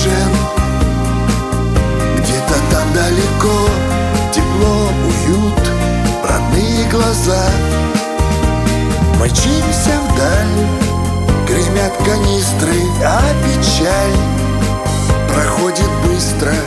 нужен. Где-то там далеко тепло, уют, родные глаза. Мы мчимся вдаль, гремят канистры, а печаль проходит быстро,